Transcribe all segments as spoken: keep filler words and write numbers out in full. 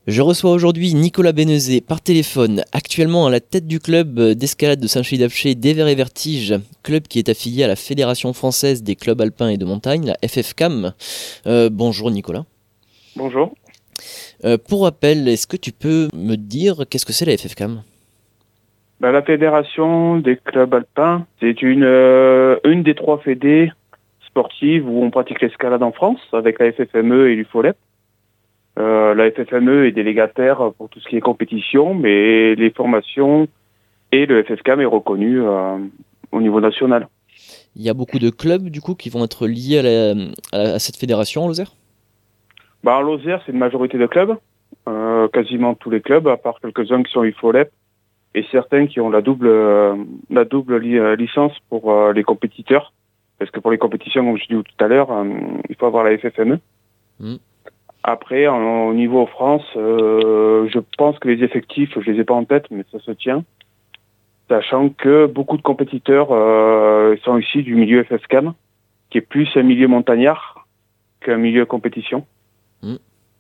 Je reçois aujourd'hui Nicolas Bénezet par téléphone, actuellement à la tête du club d'escalade de Saint-Chély-d'Apcher des Verts et Vertiges, club qui est affilié à la Fédération française des clubs alpins et de montagne, la F F C A M. Euh, bonjour Nicolas. Bonjour. Euh, pour rappel, est-ce que tu peux me dire qu'est-ce que c'est la F F C A M ? Ben, la Fédération des clubs alpins, c'est une, euh, une des trois fédés sportives où on pratique l'escalade en France, avec la F F M E et l'U F O L E P. Euh, la F F M E est délégataire pour tout ce qui est compétition, mais les formations et le F F C A M est reconnu euh, au niveau national. Il y a beaucoup de clubs du coup qui vont être liés à, la, à, la, à cette fédération en Lozère ? Ben, en Lozère, c'est une majorité de clubs, euh, quasiment tous les clubs, à part quelques-uns qui sont U F O L E P, et certains qui ont la double, euh, la double li- euh, licence pour euh, les compétiteurs. Parce que pour les compétitions, comme je dis tout à l'heure, euh, il faut avoir la F F M E. Mm. Après, en, au niveau France, euh, je pense que les effectifs, je les ai pas en tête, mais ça se tient. Sachant que beaucoup de compétiteurs euh, sont issus du milieu F F C A M, qui est plus un milieu montagnard qu'un milieu compétition. Mm.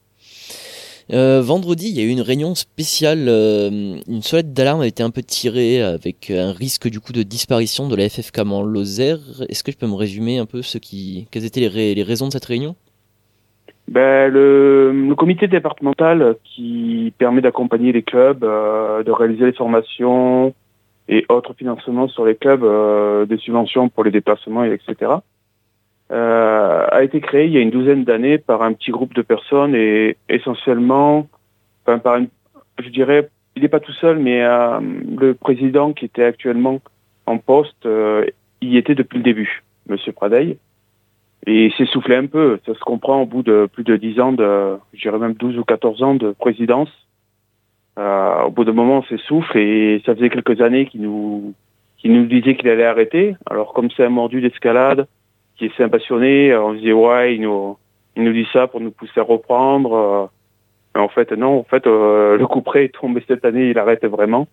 Euh, vendredi, il y a eu une réunion spéciale, euh, une sonnette d'alarme a été un peu tirée avec un risque du coup de disparition de la F F C A M en Lozère. Est-ce que tu peux me résumer un peu ce qui, quelles étaient les, ra- les raisons de cette réunion ? Ben, le, le comité départemental qui permet d'accompagner les clubs, euh, de réaliser les formations et autres financements sur les clubs, euh, des subventions pour les déplacements, et cetera, euh, a été créé il y a une douzaine d'années par un petit groupe de personnes et essentiellement, enfin par une, je dirais, il n'est pas tout seul, mais euh, le président qui était actuellement en poste euh, y était depuis le début, Monsieur Pradeil. Et il s'est soufflé un peu, ça se comprend au bout de plus de dix ans, de, je dirais même douze ou quatorze ans de présidence. Euh, au bout d'un moment, on s'essouffle et ça faisait quelques années qu'il nous, qu'il nous disait qu'il allait arrêter. Alors comme c'est un mordu d'escalade, qui est un passionné, on se dit ouais, il nous, il nous dit ça pour nous pousser à reprendre. Mais en fait, non, en fait, euh, le coup près est tombé cette année, il arrête vraiment.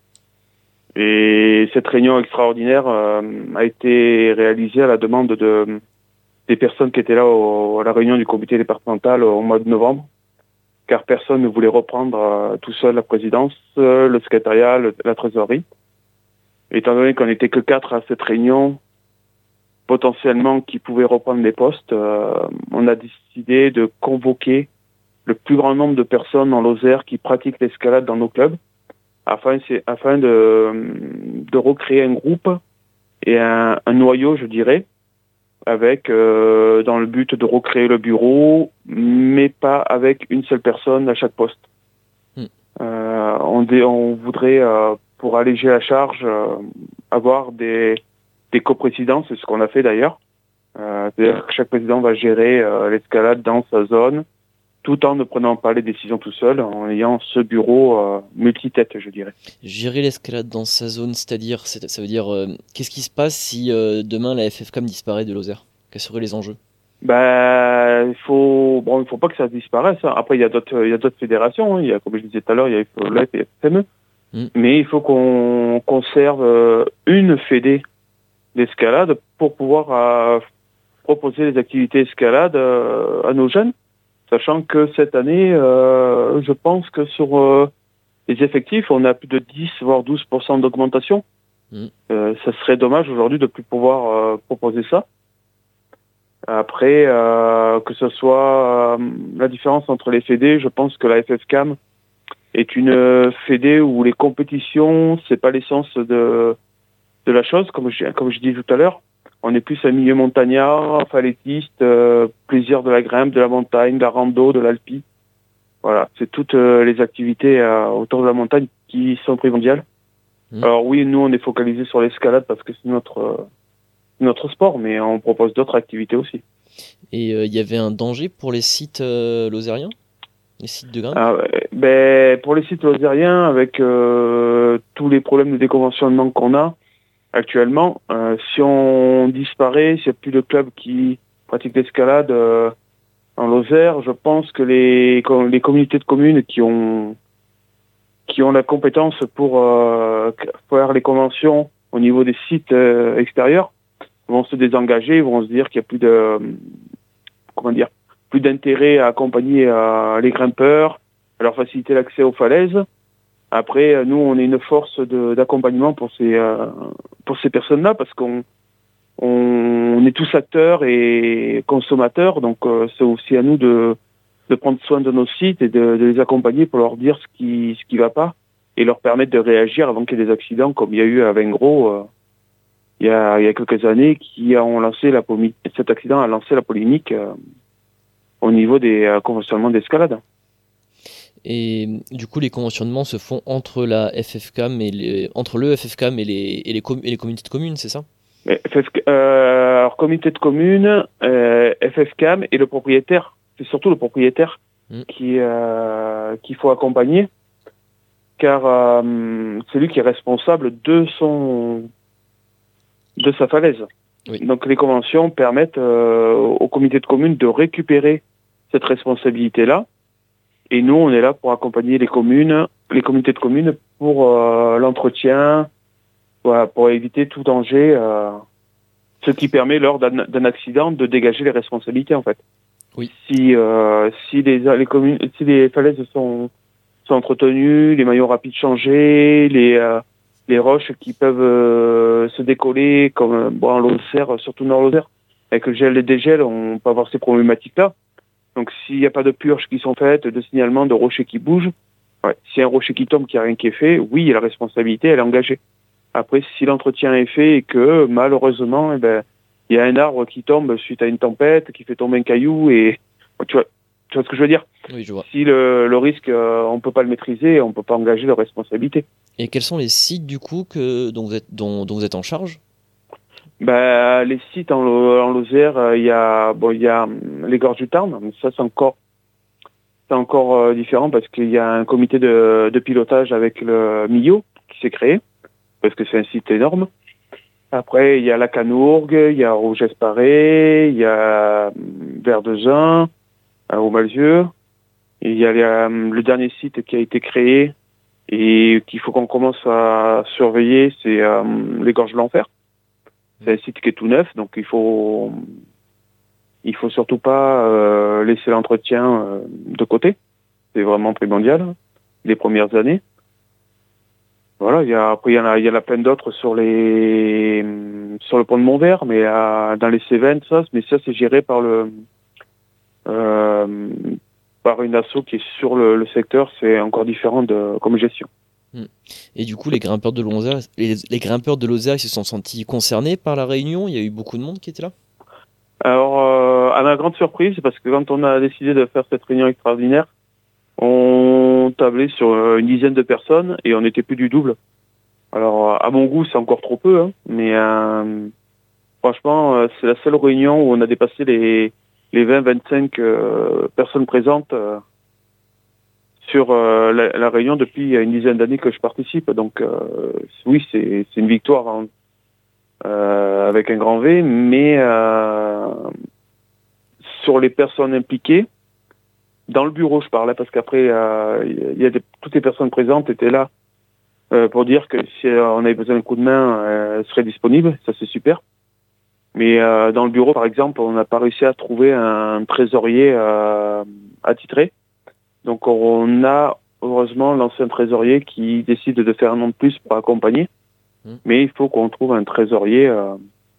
Et cette réunion extraordinaire euh, a été réalisée à la demande de des personnes qui étaient là au, à la réunion du comité départemental au mois de novembre, car personne ne voulait reprendre euh, tout seul la présidence, euh, le secrétariat, le, la trésorerie. Étant donné qu'on n'était que quatre à cette réunion, potentiellement qui pouvaient reprendre les postes, euh, on a décidé de convoquer le plus grand nombre de personnes en Lozère qui pratiquent l'escalade dans nos clubs, afin, c'est, afin de, de recréer un groupe et un, un noyau, je dirais, avec euh, dans le but de recréer le bureau, mais pas avec une seule personne à chaque poste. Mm. Euh, on, dé, on voudrait, euh, pour alléger la charge, euh, avoir des, des coprésidents, c'est ce qu'on a fait d'ailleurs. Euh, c'est-à-dire que chaque président va gérer euh, l'escalade dans sa zone, tout en ne prenant pas les décisions tout seul, en ayant ce bureau euh, multi-tête, je dirais. Gérer l'escalade dans sa zone, c'est-à-dire, c'est- ça veut dire, euh, qu'est-ce qui se passe si euh, demain la F F C A M disparaît de Lozère ? Quels seraient les enjeux ? Ben, il faut, bon, il faut pas que ça disparaisse, hein. Après, il y a d'autres, il y a d'autres fédérations, hein. Il y a, comme je disais tout à l'heure, il y a F O L E P et F F M E. Mm. Mais il faut qu'on conserve euh, une fédé d'escalade pour pouvoir euh, proposer des activités escalade euh, à nos jeunes, sachant que cette année, euh, je pense que sur euh, les effectifs, on a plus de dix voire douze pour cent d'augmentation. Mm. Euh, ça serait dommage aujourd'hui de plus pouvoir euh, proposer ça. Après, euh, que ce soit euh, la différence entre les fédés, je pense que la F F C A M est une fédé où les compétitions, c'est pas l'essence de, de la chose, comme je, comme je dis tout à l'heure. On est plus un milieu montagnard, falaitiste, euh, plaisir de la grimpe, de la montagne, de la rando, de l'alpi. Voilà, c'est toutes euh, les activités euh, autour de la montagne qui sont primordiales. Mm. Alors oui, nous on est focalisé sur l'escalade parce que c'est notre euh, notre sport, mais on propose d'autres activités aussi. Et euh, il y avait un danger pour les sites euh, lozériens ? Les sites de grimpe ? Ah ouais, ben, pour les sites lozériens, avec euh, tous les problèmes de déconventionnement qu'on a actuellement, euh, si on disparaît, s'il n'y a plus de clubs qui pratiquent l'escalade euh, en Lozère, je pense que les, les communautés de communes qui ont qui ont la compétence pour euh, faire les conventions au niveau des sites euh, extérieurs vont se désengager, vont se dire qu'il n'y a plus de comment dire plus d'intérêt à accompagner euh, les grimpeurs, leur faciliter l'accès aux falaises. Après, nous, on est une force de, d'accompagnement pour ces, euh, pour ces personnes-là, parce qu'on on, on est tous acteurs et consommateurs, donc euh, c'est aussi à nous de, de prendre soin de nos sites et de, de les accompagner pour leur dire ce qui ce qui va pas et leur permettre de réagir avant qu'il y ait des accidents, comme il y a eu à Vengro euh, il, y a, il y a quelques années, qui ont lancé la polémique. Cet accident a lancé la polémique euh, au niveau des euh, conventionnements d'escalade. Et du coup, les conventionnements se font entre la F F C A M et les, entre le F F C A M et les, et les, com- et les communautés de communes, c'est ça? Mais F F, euh, alors, comité de communes, euh, F F C A M et le propriétaire, c'est surtout le propriétaire Mm. qui euh, qu'il faut accompagner, car euh, c'est lui qui est responsable de son de sa falaise. Oui. Donc les conventions permettent euh, au comité de communes de récupérer cette responsabilité-là. Et nous, on est là pour accompagner les communes, les comités de communes pour euh, l'entretien, voilà, pour éviter tout danger, euh, ce qui permet lors d'un, d'un accident de dégager les responsabilités en fait. Oui. Si euh, si les les communes, si les falaises sont sont entretenues, les maillons rapides changés, les euh, les roches qui peuvent euh, se décoller, comme bon en Lozère, surtout dans Lozère, avec le gel et dégel, on peut avoir ces problématiques-là. Donc s'il n'y a pas de purges qui sont faites, de signalement de rochers qui bougent, ouais, si un rocher qui tombe, qu'il n'y a rien qui est fait, oui, la responsabilité, elle est engagée. Après, si l'entretien est fait et que malheureusement, eh ben, il y a un arbre qui tombe suite à une tempête, qui fait tomber un caillou, et tu vois, tu vois ce que je veux dire? Oui, je vois. Si le, le risque, euh, on ne peut pas le maîtriser, on ne peut pas engager de responsabilité. Et quels sont les sites du coup que, dont, vous êtes, dont, dont vous êtes en charge? Ben, les sites en, Lo- en Lozère, euh, il y a, bon, il y a hum, les Gorges du Tarn, mais ça c'est encore, c'est encore euh, différent parce qu'il y a un comité de, de pilotage avec le Millau qui s'est créé, parce que c'est un site énorme. Après, il y a la Canourgue, il y a Rouges-Esparé, il y a hum, Verdezun, euh, au Malzieu. Il y a les, euh, le dernier site qui a été créé et qu'il faut qu'on commence à surveiller, c'est euh, les Gorges de l'Enfer. C'est un site qui est tout neuf, donc il faut il faut surtout pas euh, laisser l'entretien euh, de côté. C'est vraiment primordial, les premières années. Voilà, il y a après il y en a il y en a plein d'autres sur les sur le pont de Montvert, mais euh, dans les Cévennes, ça, mais ça c'est géré par le euh, par une asso qui est sur le, le secteur, c'est encore différent de comme gestion. Et du coup, les grimpeurs de Lozère, les, les grimpeurs de Lozère, ils se sont sentis concernés par la réunion? Il y a eu beaucoup de monde qui était là? Alors, euh, à ma grande surprise, parce que quand on a décidé de faire cette réunion extraordinaire, on tablait sur une dizaine de personnes et on n'était plus du double. Alors, à mon goût, c'est encore trop peu, hein, mais euh, franchement, euh, c'est la seule réunion où on a dépassé les, les vingt à vingt-cinq euh, personnes présentes euh, sur euh, la, la réunion depuis une dizaine d'années que je participe. Donc, euh, oui, c'est, c'est une victoire hein, euh, avec un grand V, mais euh, sur les personnes impliquées, dans le bureau, je parlais, parce qu'après, euh, il y a des, toutes les personnes présentes étaient là euh, pour dire que si on avait besoin d'un coup de main, euh, elles seraient disponibles. Ça, c'est super. Mais euh, dans le bureau, par exemple, on n'a pas réussi à trouver un trésorier euh, attitré. Donc, on a heureusement l'ancien trésorier qui décide de faire un nom de plus pour accompagner. Mmh. Mais il faut qu'on trouve un trésorier euh,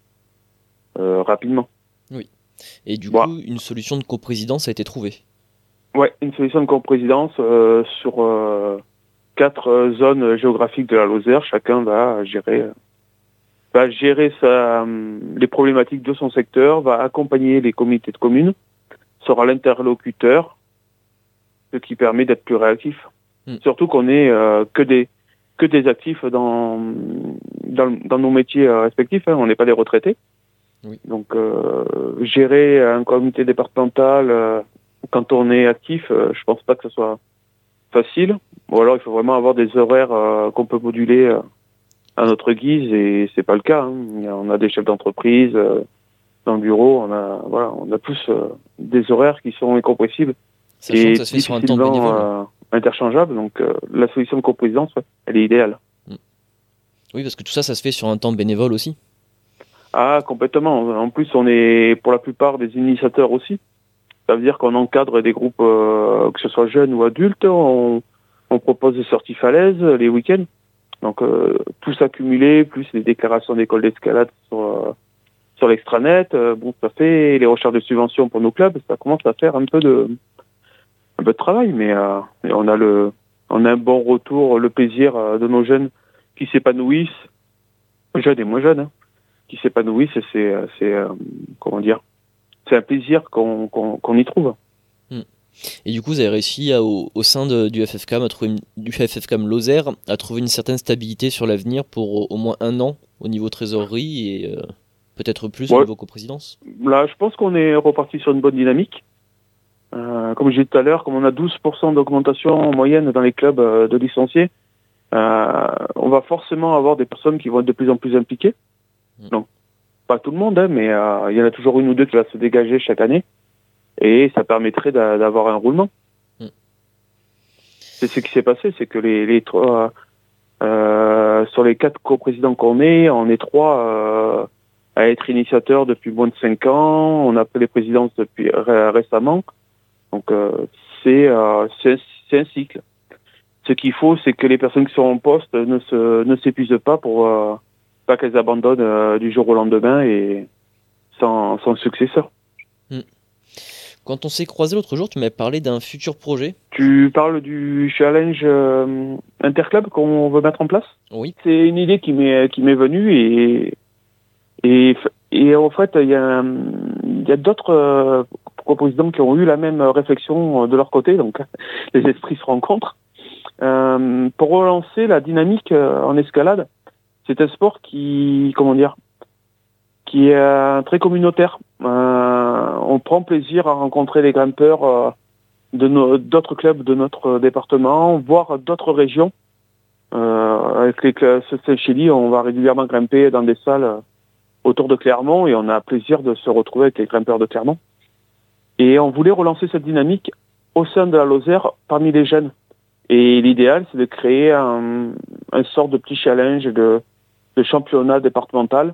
euh, rapidement. Oui. Et du voilà. coup, une solution de coprésidence a été trouvée? Ouais, une solution de coprésidence euh, sur euh, quatre zones géographiques de la Lozère. Chacun va gérer, va gérer sa, les problématiques de son secteur, va accompagner les comités de communes, sera l'interlocuteur, ce qui permet d'être plus réactif. Mm. Surtout qu'on est euh, que des que des actifs dans dans, dans nos métiers euh, respectifs. Hein. On n'est pas des retraités. Oui. Donc euh, gérer un comité départemental euh, quand on est actif, euh, je pense pas que ce soit facile. Ou alors il faut vraiment avoir des horaires euh, qu'on peut moduler euh, à notre guise et c'est pas le cas. Hein. On a des chefs d'entreprise euh, dans le bureau, on a voilà, on a tous euh, des horaires qui sont incompressibles. Sachant et que ça se fait sur un temps bénévole. Euh, interchangeable, donc euh, la solution de coprésidence, ouais, elle est idéale. Mmh. Oui, parce que tout ça, ça se fait sur un temps bénévole aussi. Ah, complètement. En plus, on est pour la plupart des initiateurs aussi. Ça veut dire qu'on encadre des groupes, euh, que ce soit jeunes ou adultes. On, on propose des sorties falaises les week-ends. Donc euh, tout s'accumuler, plus les déclarations d'école d'escalade sur, euh, sur l'extranet, euh, bon, ça fait les recherches de subventions pour nos clubs, ça commence à faire un peu de, un peu de travail, mais, euh, mais on a le, on a un bon retour, le plaisir euh, de nos jeunes qui s'épanouissent, jeunes et moins jeunes, hein, qui s'épanouissent, et c'est, c'est euh, comment dire, c'est un plaisir qu'on, qu'on, qu'on y trouve. Hmm. Et du coup, vous avez réussi à, au, au sein de, du F F C A M, à trouver une, du F F C A M Lozère, à trouver une certaine stabilité sur l'avenir pour au, au moins un an au niveau trésorerie et euh, peut-être plus Ouais. au niveau coprésidence. Là, je pense qu'on est reparti sur une bonne dynamique. Euh, comme je disais tout à l'heure, comme on a douze pour cent d'augmentation en moyenne dans les clubs euh, de licenciés, euh, on va forcément avoir des personnes qui vont être de plus en plus impliquées. Mmh. Donc, pas tout le monde, hein, mais euh, il y en a toujours une ou deux qui va se dégager chaque année. Et ça permettrait d'a, d'avoir un roulement. Mmh. C'est ce qui s'est passé, c'est que les, les trois, euh, sur les quatre coprésidents qu'on est, on est trois euh, à être initiateurs depuis moins de cinq ans. On a pris les présidences depuis ré- récemment. Donc euh, c'est, euh, c'est, c'est un cycle. Ce qu'il faut, c'est que les personnes qui sont en poste ne se ne s'épuisent pas pour euh, pas qu'elles abandonnent euh, du jour au lendemain et sans, sans successeur. Mmh. Quand on s'est croisé l'autre jour, tu m'avais parlé d'un futur projet. Tu parles du challenge euh, interclub qu'on veut mettre en place ? Oui. C'est une idée qui m'est qui m'est venue et et et en fait il y a il y a d'autres euh, coprésidents qui ont eu la même réflexion de leur côté, donc les esprits se rencontrent. Euh, pour relancer la dynamique euh, en escalade, c'est un sport qui, comment dire, qui est euh, très communautaire. Euh, on prend plaisir à rencontrer les grimpeurs euh, de nos, d'autres clubs de notre département, voire d'autres régions. Euh, avec les clubs Saint-Chély, on va régulièrement grimper dans des salles euh, autour de Clermont et on a plaisir de se retrouver avec les grimpeurs de Clermont. Et on voulait relancer cette dynamique au sein de la Lozère parmi les jeunes. Et l'idéal, c'est de créer un, un sort de petit challenge de, de championnat départemental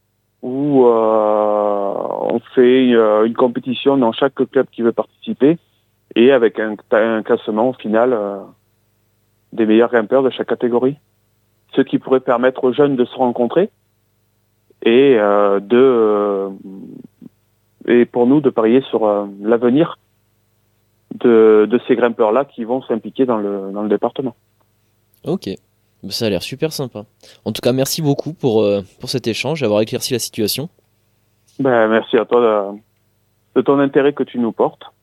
où euh, on fait une, une compétition dans chaque club qui veut participer et avec un, un classement au final euh, des meilleurs grimpeurs de chaque catégorie. Ce qui pourrait permettre aux jeunes de se rencontrer et euh, de euh, et pour nous de parier sur euh, l'avenir de, de ces grimpeurs-là qui vont s'impliquer dans le, dans le département. Ok, ça a l'air super sympa. En tout cas, merci beaucoup pour, euh, pour cet échange, d'avoir éclairci la situation. Ben, merci à toi de, de ton intérêt que tu nous portes.